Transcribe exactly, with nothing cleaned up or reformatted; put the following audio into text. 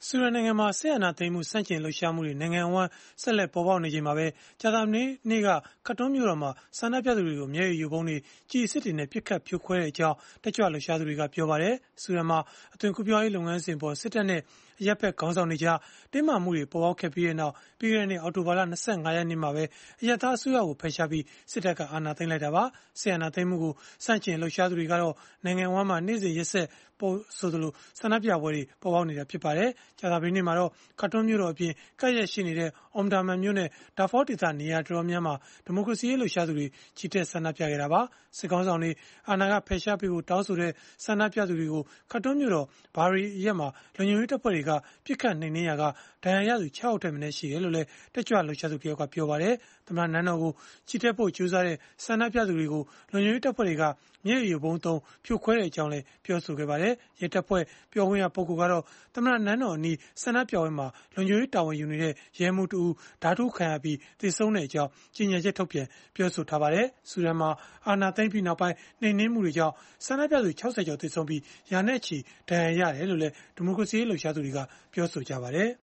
ဆူဒန်နိုင်ငံမှာစစ်အာဏာသိမ်းမှုဆန့်ကျင်လှုပ်ရှားမှုတွေနိုင်ငံအဝန်းဆက်လက်ပေါ်ပေါက်နေချိန်မှာပဲကြာသပတေးနေ့ကခတ်တုံးမြို့တော်မှာဆန္ဒပြသူတွေကိုမျက်ရည်ယိုဗုံးတွေကျည်အစစ်တွေနဲ့ပစ်ခတ်ဖြိုခွဲတဲ့အကြောင်းတက်ကြွလှုပ်ရှားသူတွေကပြောပါတယ်။ဆူဒန်မှာအသွင်ကူးပြောင်းရေးလုပ်ငန်းစဉ်ပေါ်စစ်တပ်နဲ့အရပ်ဘက်ခေါင်းဆောင်တွေကြားတင်းမာမှုတွေပေါ်ပေါက်ခဲ့ပြီးနောက်ပြီးခဲ့တဲ့နှစ်အောက်တိုဘာလ၂၅ရက်နေ့မှာပဲအရပ်သားအစိုးရကိုဖယ်ရှားပြီးစစ်တပ်ကအာဏာသိမ်းလိုက်တာပါ။စစ်အာဏာသိမ်းမှုကိုဆန့်ကျင်လှုပ်ရှားသူတွေကတော့နိုင်ငံအဝန်းမှာနေ့စဉ်ရက်ဆက်ပေါ်ဆိုသလိုဆန္ဒပြပွဲတွေပေါ်ပေါက်နေတာဖြစ်ပါတယ်။ကြာသပတေးနေ့မှာတော့ခတ်တုံးမြို့တော်အပြင်ကပ်ရက်ရှိနေတဲ့ Omdurman မြို့နဲ့ Darfur ဒေသနေရာတော်တော်များများမှာဒီမိုကရေစီရေးလှုပ်ရှားသူတွေချီတက်ဆန္ဒပြခဲ့တာပါ။စစ်ကောင်းဆောင်တွေအာဏာကဖယ်ရှားပေးဖို့တောင်းဆိုတဲ့ဆန္ဒပြသူတွေကိုခတ်တုံးမြို့တော်ဘာရီအရက်မှာလုံခြုံရေးတပ်ဖွဲ့တွေကပြစ်ခတ်နှိမ်နင်းရာကဒဏ်ရာရသူခြောက်ယောက်ထက်မနည်းရှိတယ်လို့လည်းတက်ကြွလှုပ်ရှားသူတယောက်ကပြောပါတယ်။သမ္မတနန်းတော်ကိုချီတက်ဖို့ကြိုးစားတဲ့ဆန္ဒပြသူတွေကိုလုံခြုံရေးတပ်ဖွဲ့တွေကမျက်ရည်ယိုဗုံးသုံးဖြိုခွဲတဲ့အကြောင်းလည်းပြောဆိုခဲ့ပါတယ်။ရဲတပ်ဖွဲ့ပြောခွင့်ရပုဂ္ဂိုလ်ကတော့သမ္မတနန်းတော်အနီးဆန္ဒပြပွဲမှာလုံခြုံရေးတာဝန်ယူနေတဲ့ရဲမှူးတူဓာတုခံရပြီးသေဆုံးတဲ့အကြောင်းကြေညာချက်ထုတ်ပြန်ပြောဆိုထားပါတယ်။ဆူဒန်မှာအာဏာသိမ်းပြီးနောက်ပိုင်းနှိမ်နင်းမှုတွေကြောင့်ဆန္ဒပြသူ၆၀ကျော်သေဆုံးပြီးရာနဲ့ချီဒဏ်ရာရတယ်လို့လည်းဒီမိုကရေစီရေးလှုပ်ရှားသူတွေကပြောဆိုကြပါတယ်